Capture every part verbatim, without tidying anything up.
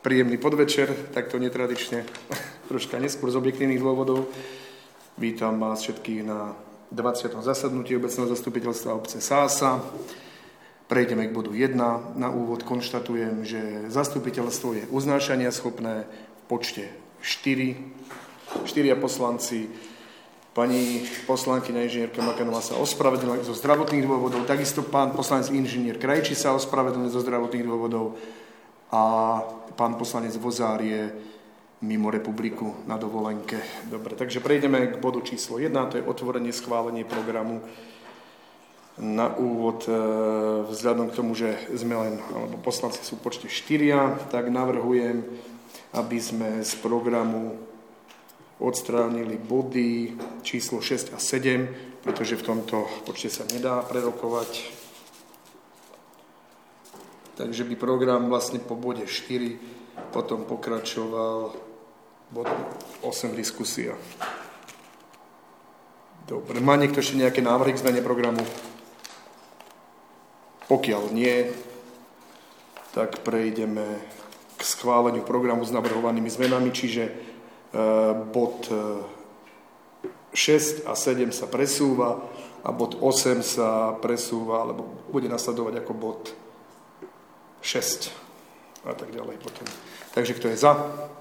Príjemný podvečer, takto netradične, troška neskôr z objektívnych dôvodov. Vítam vás všetkých na dvadsiatom zasadnutí obecného zastupiteľstva obce Sása. Prejdeme k bodu jeden. Na úvod konštatujem, že zastupiteľstvo je uznášania schopné v počte štyri. Štyria poslanci. Pani poslankyňa inžinierka Makanová sa ospravedlnila zo zdravotných dôvodov. Takisto pán poslanec inžinier Krajčí sa ospravedlnil zo zdravotných dôvodov. A pán poslanec Vozár je mimo republiku na dovolenke. Dobre, takže prejdeme k bodu číslo jeden, to je otvorenie, schválenie programu. Na úvod, vzhľadom k tomu, že sme len, alebo poslanci sú v počte štyria, tak navrhujem, aby sme z programu odstránili body číslo šesť a sedem, pretože v tomto počte sa nedá prerokovať. Takže by program vlastne po bode štyri potom pokračoval bodom osem diskusia. Dobre, má niekto ešte nejaké návrhy k zmene programu? Pokiaľ nie, tak prejdeme k schváleniu programu s navrhovanými zmenami, čiže e, bod šesť a sedem sa presúva a bod osem sa presúva, alebo bude nasledovať ako bod šesť a tak ďalej potom. Takže kto je za?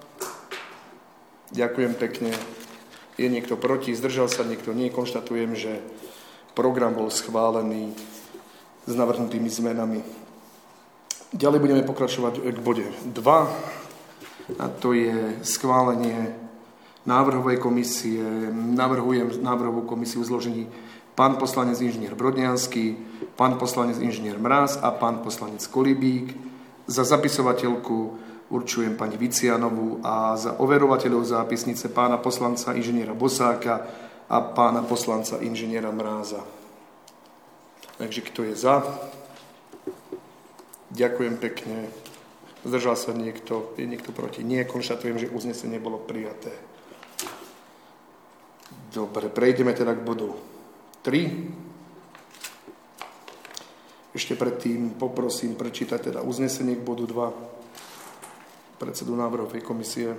Ďakujem pekne. Je niekto proti? Zdržal sa niekto? Nie. Konštatujem, že program bol schválený s navrhnutými zmenami. Ďalej budeme pokračovať k bode dva a to je schválenie návrhovej komisie. Navrhujem návrhovú komisiu zložení pán poslanec inžinier Brodniansky, pán poslanec inžinier Mráz a pán poslanec Kolibík. Za zapisovateľku určujem pani Vicianovú a za overovateľov zápisnice pána poslanca inžiniera Bosáka a pána poslanca inžiniera Mráza. Takže kto je za? Ďakujem pekne. Zdržal sa niekto? Je niekto proti? Nie. Konštatujem, že uznesenie bolo prijaté. Dobre, prejdeme teda k bodu tri. Ešte predtým poprosím prečítať teda uznesenie k bodu dva predsedu návrhovej komisie.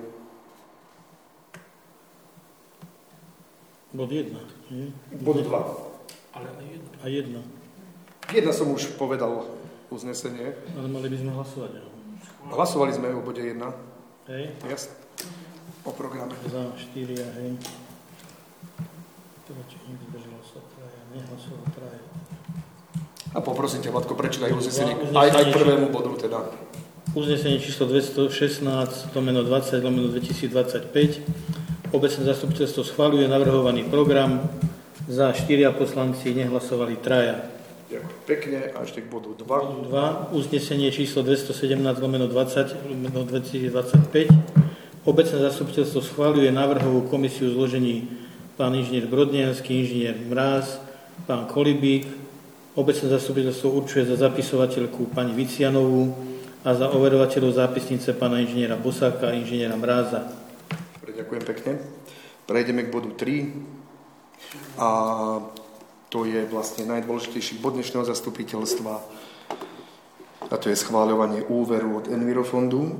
Bod jeden. Bod dva. Ale a jedna. Jedna som už povedal uznesenie. Ale mali by sme hlasovať. Hlasovali sme o bode jedna. Hej. Jasne. O programe. Za štyri a hej. Proti zdržal sa traja, nehlasoval traja. A poprosím ťa, Vladko, prečítaj uznesenie aj, aj prvému bodu teda. Uznesenie číslo dvestošestnásť lomeno dvadsať lomeno dvetisícdvadsaťpäť. Obecné zastupiteľstvo schvaľuje navrhovaný program. Za štyria poslanci nehlasovali traja. Ďakujem pekne. A ešte k bodu dva. dva. Uznesenie číslo dvestosedemnásť lomeno dvadsať lomeno dvetisícdvadsaťpäť. Obecné zastupiteľstvo schvaľuje návrhovú komisiu zložení pán inžinier Brodniansky, inžinier Mráz, pán Kolibík. Obecné zastupiteľstvo určuje za zapisovateľku pani Vicianovú a za overovateľov zápisnice pána inžiniera Bosáka a inžiniera Mráza. Ďakujem pekne. Prejdeme k bodu tri. A to je vlastne najdôležitejší bod dnešného zastupiteľstva. A to je schváľovanie úveru od Envirofondu.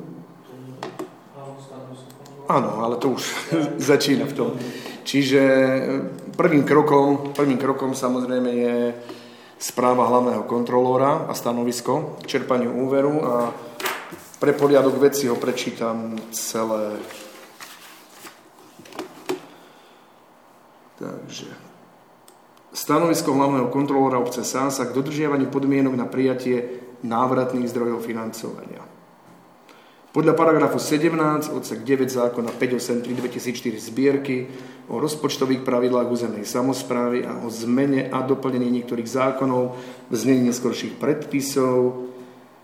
Áno, ale to už začína v tom. Čiže prvým krokom, prvým krokom samozrejme je správa hlavného kontrolóra a stanovisko k čerpaniu úveru a pre poriadok veci ho prečítam celé. Takže stanovisko hlavného kontrolóra obce Sása k dodržiavaniu podmienok na prijatie návratných zdrojov financovania. Podľa paragrafu sedemnásť odsek deväť zákona päťstoosemtri dvetisícštyri zbierky o rozpočtových pravidlách územnej samosprávy a o zmene a doplnení niektorých zákonov v znení neskorších predpisov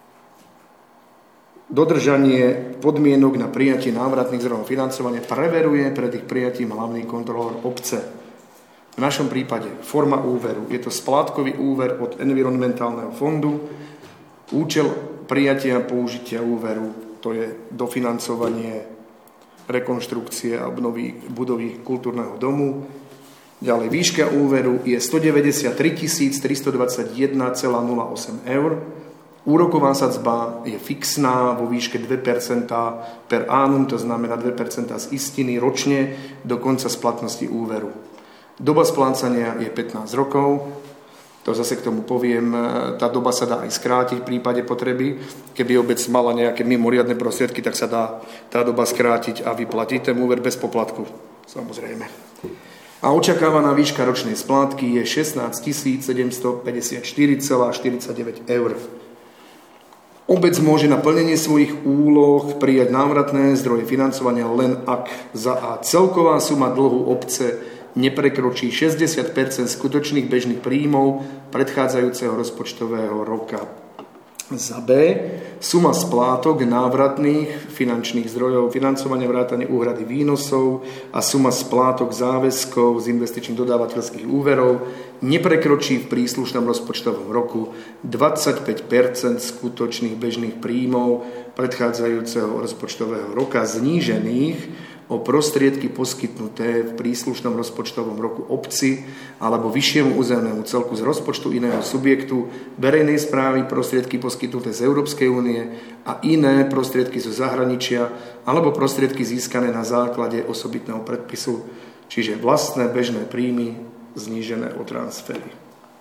dodržanie podmienok na prijatie návratných zdrojov financovania preveruje pred ich prijatím hlavný kontrolór obce. V našom prípade forma úveru. Je to splátkový úver od environmentálneho fondu. Účel prijatia a použitia úveru, to je dofinancovanie rekonštrukcie a obnovy budovy kultúrneho domu. Ďalej výška úveru je stodeväťdesiattri tisíc tristodvadsaťjeden celá nula osem eur. Úroková sadzba je fixná vo výške dve percentá per annum, to znamená dve percentá z istiny ročne do konca splatnosti úveru. Doba splácania je pätnásť rokov, to zase k tomu poviem, tá doba sa dá aj skrátiť v prípade potreby. Keby obec mala nejaké mimoriadne prostriedky, tak sa dá tá doba skrátiť a vyplatiť ten úver bez poplatku, samozrejme. A očakávaná výška ročnej splátky je šestnásť tisíc sedemstopäťdesiatštyri celá štyridsaťdeväť eur. Obec môže na plnenie svojich úloh prijať návratné zdroje financovania len ak za A celková suma dlhu obce neprekročí šesťdesiat percent skutočných bežných príjmov predchádzajúceho rozpočtového roka. Za B suma splátok návratných finančných zdrojov financovania vrátane úhrady výnosov a suma splátok záväzkov z investičných dodávateľských úverov neprekročí v príslušnom rozpočtovom roku dvadsaťpäť percent skutočných bežných príjmov predchádzajúceho rozpočtového roka znížených o prostriedky poskytnuté v príslušnom rozpočtovom roku obci alebo vyššiemu územnému celku z rozpočtu iného subjektu verejnej správy, prostriedky poskytnuté z Európskej únie a iné prostriedky zo zahraničia alebo prostriedky získané na základe osobitného predpisu, čiže vlastné bežné príjmy znížené o transfery.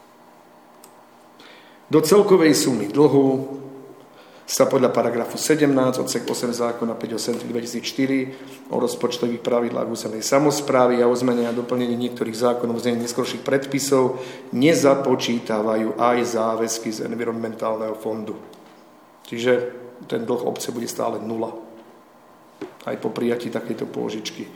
Do celkovej sumy dlhu sa podľa paragrafu sedemnásť odsek osem zákona päť osem dvetisícštyri o rozpočtových pravidlách územnej samosprávy a o zmene a doplnení niektorých zákonov z neskorších predpisov nezapočítavajú aj záväzky z environmentálneho fondu. Čiže ten dlh obce bude stále nula. Aj po prijatí takejto pôžičky.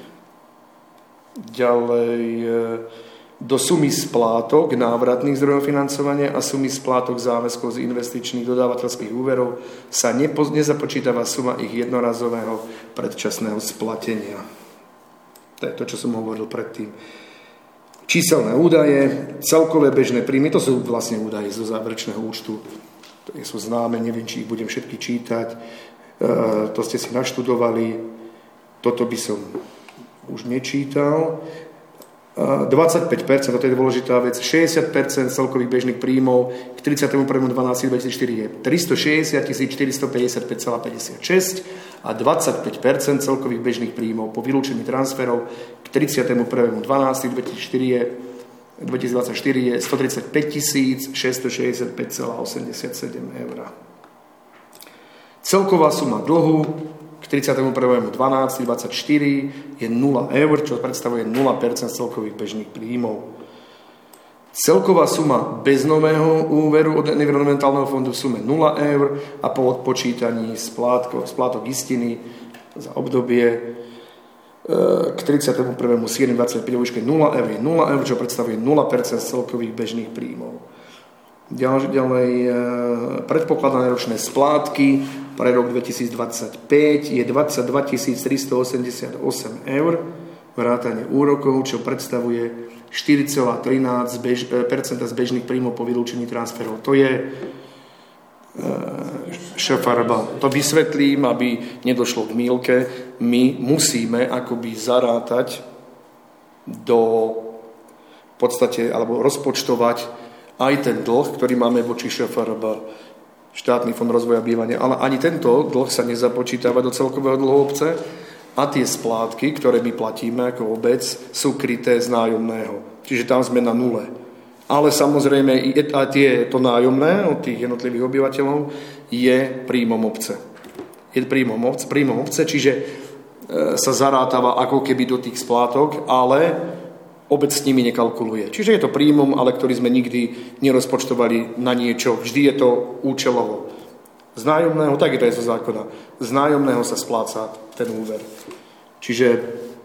Ďalej do sumy splátok návratných zdrojov financovania a sumy splátok záväzkov z investičných dodávateľských úverov sa nepo, nezapočítava suma ich jednorazového predčasného splatenia. To je to, čo som hovoril predtým. Číselné údaje, celkové bežné príjmy, to sú vlastne údaje zo záverečného účtu. To sú známe, neviem, či ich budem všetky čítať. E, to ste si naštudovali. Toto by som už nečítal. dvadsaťpäť percent, to je dôležitá vec, šesťdesiat percent celkových bežných príjmov k tridsiatemu prvému decembrovi dvetisícštyri je tristošesťdesiat tisíc štyristopäťdesiatpäť celá päťdesiatšesť a dvadsaťpäť percent celkových bežných príjmov po vylúčení transferov k tridsiatemu prvému decembrovi dvetisícdvadsaťštyri je stotridsaťpäť tisíc šesťstošesťdesiatpäť celá osemdesiatsedem eur. Celková suma dlhu k tridsiatemu prvému decembrovi dvadsaťštyri je nula eur, čo predstavuje nula percent celkových bežných príjmov. Celková suma bez nového úveru od environmentálneho fondu v sume nula eur a po odpočítaní splátok, splátok istiny za obdobie e, k tridsiatemu prvému júli dvadsaťpäť vo výške nula eur je nula eur, čo predstavuje nula percent celkových bežných príjmov. Ďalej, ďalej e, predpokladané ročné splátky pre rok dvetisícdvadsaťpäť je dvadsaťdva tisíc tristoosemdesiatosem eur vrátane úrokov, čo predstavuje štyri celá trinásť percent z bežných príjmov po vylúčení transferov. To je e, šefarba. To vysvetlím, aby nedošlo k mýlke. My musíme akoby zarátať do v podstate, alebo rozpočtovať aj ten dlh, ktorý máme voči ŠFRB, štátny fond rozvoja bývania, ale ani tento dlh sa nezapočítava do celkového dlhu obce a tie splátky, ktoré my platíme ako obec, sú kryté z nájomného. Čiže tam sme na nule. Ale samozrejme aj tie, to nájomné od tých jednotlivých obyvateľov je príjmom obce. Je príjmom obce, príjmom obce, čiže e, sa zarátava ako keby do tých splátok, ale obec s nimi nekalkuluje. Čiže je to príjmom, ale ktorý sme nikdy nerozpočtovali na niečo. Vždy je to účelovo. Z nájomného, tak je to aj zo zákona, z nájomného sa spláca ten úver. Čiže e,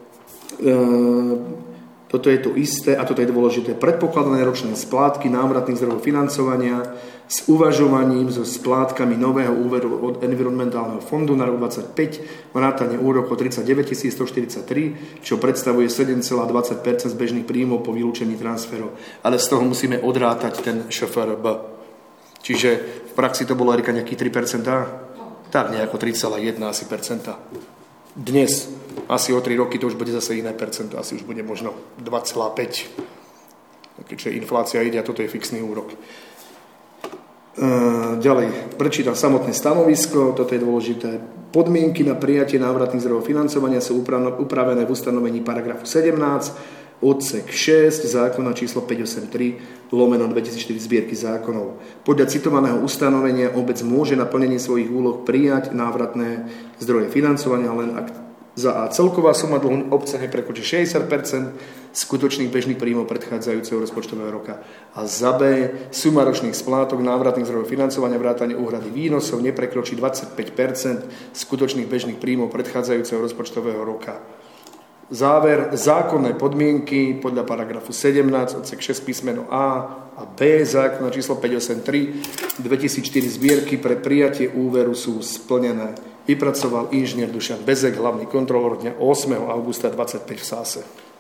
toto je to isté a toto je dôležité. Predpokladané ročné splátky návratných zdrojov financovania s uvažovaním so splátkami nového úveru od environmentálneho fondu na rok dvadsaťpäť vrátane úrokov tridsaťdeväť tisíc stoštyridsaťtri, čo predstavuje sedem celá dvadsať percent z bežných príjmov po vylúčení transferov. Ale z toho musíme odrátať ten ŠFRB. Čiže v praxi to bolo, Erika, nejakých tri percentá? Tak, nejako tri celá jedna asi percenta. Dnes, asi o tri roky, to už bude zase iné percento, asi už bude možno dva celá päť. Keďže inflácia ide a toto je fixný úrok. Ďalej, prečítam samotné stanovisko, toto je dôležité. Podmienky na prijatie návratných zdrojov financovania sú upravené v ustanovení paragrafu sedemnásť, odsek šesť, zákona číslo päťstoosemdesiattri lomeno dvetisícštyri zbierky zákonov. Podľa citovaného ustanovenia obec môže na plnenie svojich úloh prijať návratné zdroje financovania, len ak za A celková suma dlhu obce neprekročí šesťdesiat percent skutočných bežných príjmov predchádzajúceho rozpočtového roka a za B suma ročných splátok návratných zdrojov financovania vrátane úhrady výnosov neprekročí dvadsaťpäť percent skutočných bežných príjmov predchádzajúceho rozpočtového roka. Záver, zákonné podmienky podľa paragrafu sedemnásť odsek šesť písmeno A a B zákona číslo päťstoosemdesiattri dvetisícštyri zbierky pre prijatie úveru sú splnené. Vypracoval inžinier Dušan Bezek, hlavný kontrolór dňa ôsmeho augusta dvadsaťpäť v Sáse.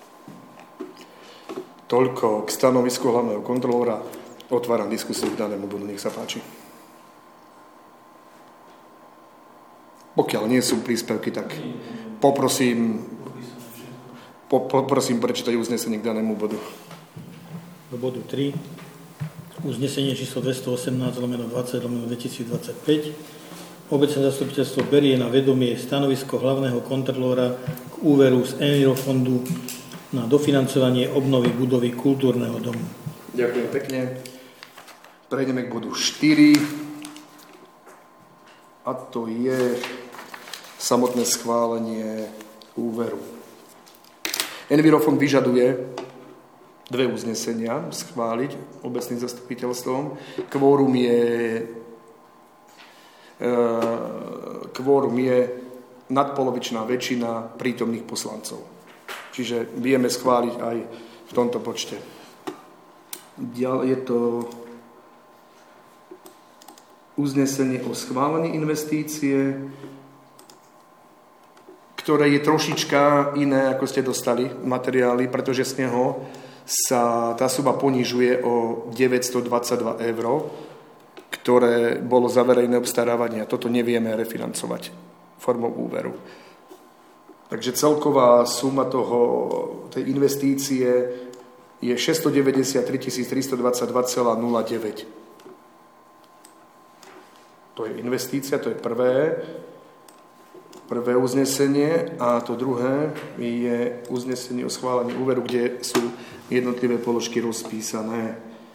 Toľko k stanovisku hlavného kontrolóra. Otváram diskusiu k danému bodu. Nech sa páči. Pokiaľ nie sú príspevky, tak poprosím, po, poprosím prečítať uznesenie k danému bodu. Do bodu tri. Uznesenie číslo dvestoosemnásť lomeno dvadsať lomeno dvetisícdvadsaťpäť. Obecné zastupiteľstvo berie na vedomie stanovisko hlavného kontrolóra k úveru z Envirofondu na dofinancovanie obnovy budovy kultúrneho domu. Ďakujem pekne. Prejdeme k bodu štyri. A to je samotné schválenie úveru. Envirofond vyžaduje dve uznesenia schváliť obecným zastupiteľstvom. Kvórum je kvórum je nadpolovičná väčšina prítomných poslancov. Čiže vieme schváliť aj v tomto počte. Ďalej je to uznesenie o schválení investície, ktoré je trošička iné, ako ste dostali materiály, pretože z neho sa tá suma ponižuje o deväťstodvadsaťdva eur, ktoré bolo za verejné obstarávanie a toto nevieme refinancovať formou úveru. Takže celková suma toho, tej investície je šesťstodeväťdesiattri tisíc tristodvadsaťdva celá nula deväť. To je investícia, to je prvé, prvé uznesenie a to druhé je uznesenie o schválení úveru, kde sú jednotlivé položky rozpísané.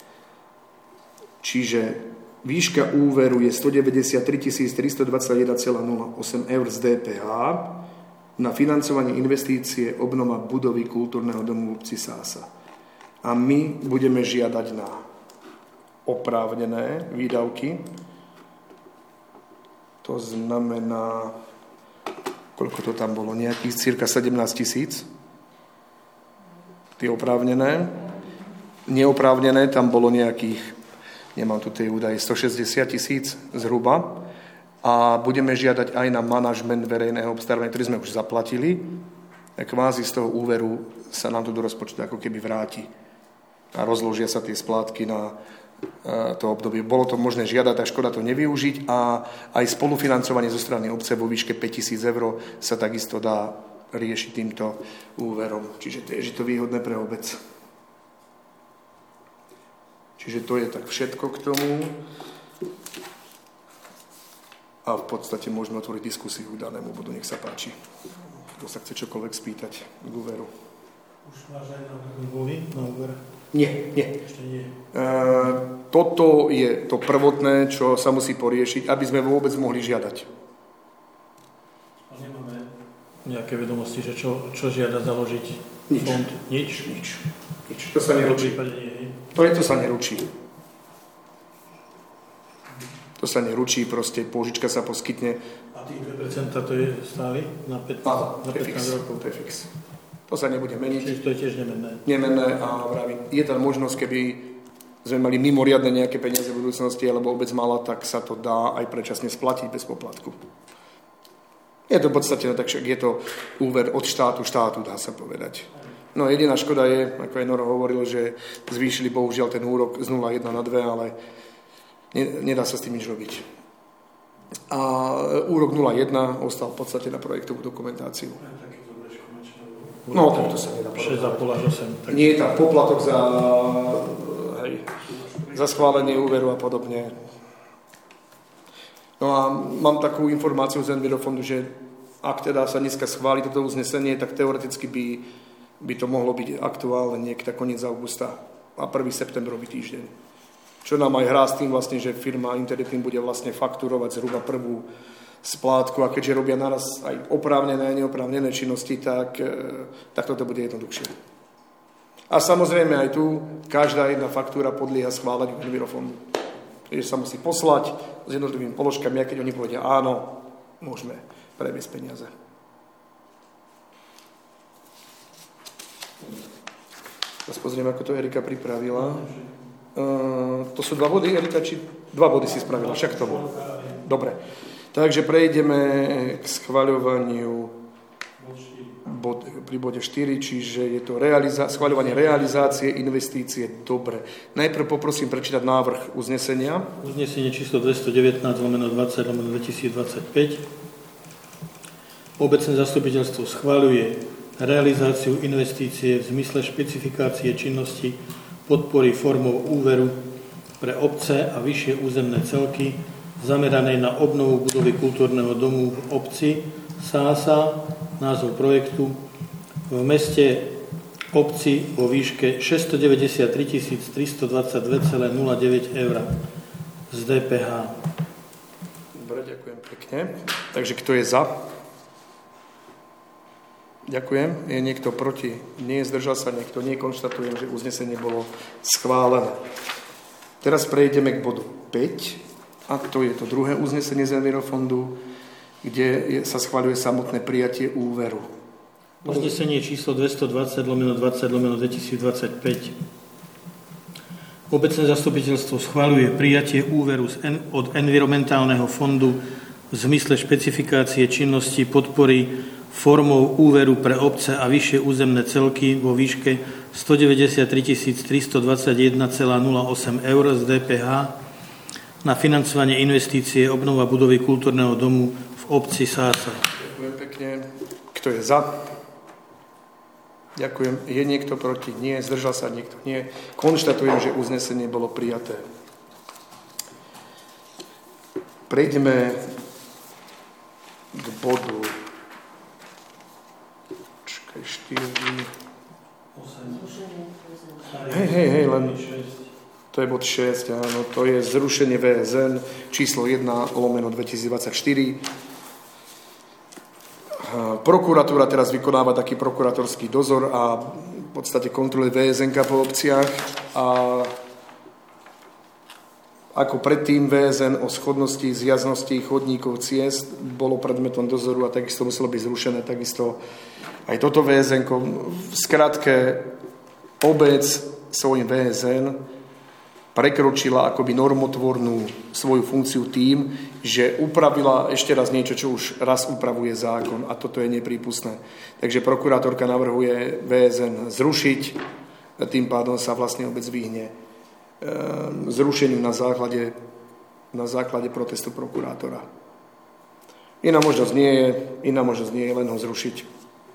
Čiže výška úveru je stodeväťdesiattri tisíc tristodvadsaťjeden celá nula osem eur z dé pé há na financovanie investície obnova budovy kultúrneho domu v obci Sása. A my budeme žiadať na oprávnené výdavky. To znamená, koľko to tam bolo, nejakých cirka sedemnásť tisíc. Tie oprávnené. Neoprávnené tam bolo nejakých, nemám tu tie údaje, stošesťdesiat tisíc zhruba a budeme žiadať aj na manažment verejného obstarávania, ktorý sme už zaplatili. Kvázi z toho úveru sa nám to do rozpočtu ako keby vráti a rozložia sa tie splátky na to obdobie. Bolo to možné žiadať a škoda to nevyužiť a aj spolufinancovanie zo strany obce vo výške päťtisíc eur sa takisto dá riešiť týmto úverom. Čiže je to výhodné pre obec. Čiže to je tak všetko k tomu. A v podstate môžeme otvoriť diskusiu k danému bodu. Nech sa páči. Kto sa chce čokoľvek spýtať k úveru. Už máš aj na úvery? Na úver? Nie, nie. Ešte nie. E, toto je to prvotné, čo sa musí poriešiť, aby sme vôbec mohli žiadať. A nemáme nejaké vedomosti, že čo, čo žiada založiť Nič. fond? Nič? Nič. Nič. To sa neručí. To je, to sa neručí. To sa neručí, proste pôžička sa poskytne. A tých dve percentá to je stály na pätnásť, na pätnásť rokov? To je fix. To sa nebude meniť. Čiže to je tiež nemenné. Nemenné a vravím, je tam možnosť, keby sme mali mimoriadne nejaké peniaze v budúcnosti, alebo obec mala, tak sa to dá aj predčasne splatiť bez poplatku. Je to v podstate, tak však je to úver od štátu štátu, dá sa povedať. No jediná škoda je, ako aj Noro hovoril, že zvýšili bohužiaľ ten úrok z nula celá jedna na dve, ale nedá sa s tým nič robiť. A úrok nula celá jedna ostal v podstate na projektovú dokumentáciu. No, tak to sa nedá povedať. šesť celá päť až osem. Tak... Nie je tam poplatok za, hej, za schválenie úveru a podobne. No a mám takú informáciu z Envirofondu, že ak teda sa dneska schváli toto uznesenie, tak teoreticky by, by to mohlo byť aktuálne niekde koniec augusta a prvý septembrový týždeň. Čo nám aj hrá s tým vlastne, že firma Interdepin bude vlastne fakturovať zhruba prvú splátku a keďže robia naraz aj oprávnené a neoprávnené činnosti, tak, tak toto bude jednoduchšie. A samozrejme aj tu každá jedna faktúra podlieha schváleniu Envirofondu. Takže sa musí poslať s jednotlivými položkami a keď oni povedia áno, môžeme previesť peniaze. Teraz pozrieme, ako to Erika pripravila. Uh, to sú dva body, Erika, či dva body si spravila, však tomu. Dobre. Takže prejdeme k schvaľovaniu bod, pri bode štyri, čiže je to realiza- schvaľovanie realizácie investície. Dobre. Najprv poprosím prečítať návrh uznesenia. Uznesenie číslo dvestodevätnásť lomeno dvadsať lomeno dvetisícdvadsaťpäť. Obecné zastupiteľstvo schvaľuje realizáciu investície v zmysle špecifikácie činnosti podpory formou úveru pre obce a vyššie územné celky zameranej na obnovu budovy kultúrneho domu v obci Sása, názov projektu, v meste obci vo výške šesťstodeväťdesiattri tisíc tristodvadsaťdva celá nula deväť eur z dé pé há. Dobre, ďakujem pekne. Takže kto je za? Ďakujem. Je niekto proti? Nie, zdržal sa niekto? Nie, konštatujem, že uznesenie bolo schválené. Teraz prejdeme k bodu päť, a to je to druhé uznesenie z Envirofondu, kde je, sa schvaľuje samotné prijatie úveru. Uznesenie číslo dvestodvadsať lomeno dvadsať lomeno dvetisícdvadsaťpäť. Obecné zastupiteľstvo schvaľuje prijatie úveru z en, od Environmentálneho fondu v zmysle špecifikácie činnosti podpory formou úveru pre obce a vyššie územné celky vo výške stodeväťdesiattri tisíc tristodvadsaťjeden celá nula osem eur z dé pé há na financovanie investície obnova budovy kultúrneho domu v obci Sása. Ďakujem pekne. Kto je za? Ďakujem. Je niekto proti? Nie. Zdržal sa niekto? Nie. Konštatujem, že uznesenie bolo prijaté. Prejdeme k bodu čakaj, štyri Hej, hej, hej, len to je bod šesť, áno, to je zrušenie vé es en číslo jeden lomeno dvetisícdvadsaťštyri. Prokuratúra teraz vykonáva taký prokurátorský dozor a v podstate kontroluje vé es enka po obciach a ako predtým vé es en o schodnosti, zjaznosti chodníkov, ciest bolo predmetom dozoru a takisto muselo byť zrušené, takisto aj toto vé es enko. V skratke, obec svojim vé es en prekročila akoby normotvornú svoju funkciu tým, že upravila ešte raz niečo, čo už raz upravuje zákon a toto je neprípustné. Takže prokurátorka navrhuje vé es en zrušiť, tým pádom sa vlastne obec vyhne zrušeniu na základe, na základe protestu prokurátora. Iná možnosť nie je, iná možnosť nie je len ho zrušiť.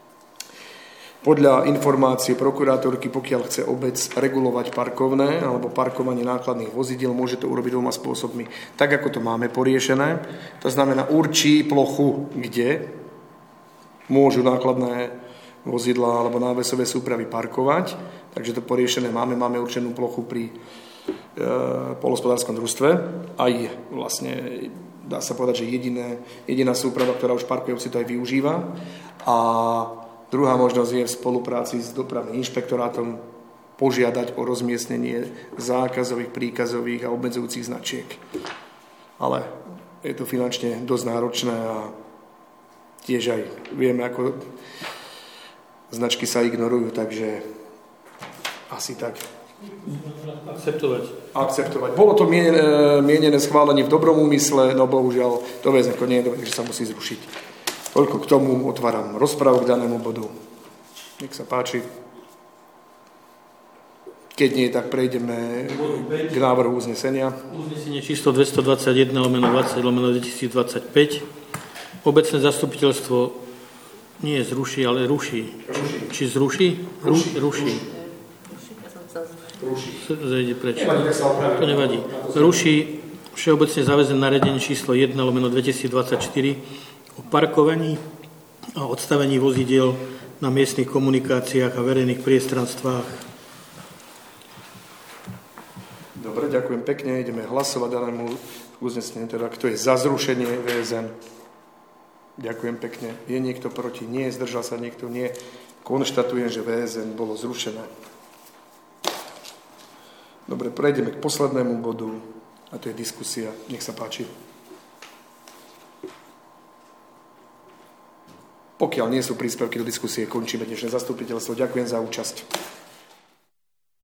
Podľa informácie prokurátorky, pokiaľ chce obec regulovať parkovné alebo parkovanie nákladných vozidiel, môže to urobiť dvoma spôsobmi. Tak, ako to máme poriešené, to znamená určí plochu, kde môžu nákladné vozidlá alebo návesové súpravy parkovať. Takže to poriešené máme. Máme určenú plochu pri e, poľnohospodárskom družstve. Aj vlastne dá sa povedať, že jediné, jediná súprava, ktorá už parkuje, si to aj využíva. A druhá možnosť je v spolupráci s dopravným inšpektorátom požiadať o rozmiestnenie zákazových, príkazových a obmedzujúcich značiek. Ale je to finančne dosť náročné a tiež aj vieme, ako značky sa ignorujú, takže asi tak. Akceptovať. Akceptovať. Bolo to mienené, mienené schválenie v dobrom úmysle, no bohužiaľ to vé es en nie je dobré, že sa musí zrušiť. Toľko k tomu, otváram rozprávu k danému bodu. Nech sa páči. Keď nie, tak prejdeme k návrhu uznesenia. Uznesenie číslo dvestodvadsaťjeden lomeno dvadsať lomeno dvetisícdvadsaťpäť. Obecné zastupiteľstvo nie zruší, ale ruší. Ruší. Či zruší? Ruší. Ruší. Ruší. Zajde preč. To nevadí. Ruší všeobecne záväzné nariadenie číslo jeden lomeno dvetisícdvadsaťštyri o parkovaní a odstavení vozidiel na miestnych komunikáciách a verejných priestranstvách. Dobre, ďakujem pekne. Ideme hlasovať danému uzneseniu, teda kto je za zrušenie vé es en. Ďakujem pekne. Je niekto proti? Nie. Zdržal sa niekto? Nie. Konštatujem, že vé es en bolo zrušené. Dobre, prejdeme k poslednému bodu a to je diskusia. Nech sa páči. Pokiaľ nie sú príspevky do diskusie, končíme dnešné zastupiteľstvo. Ďakujem za účasť.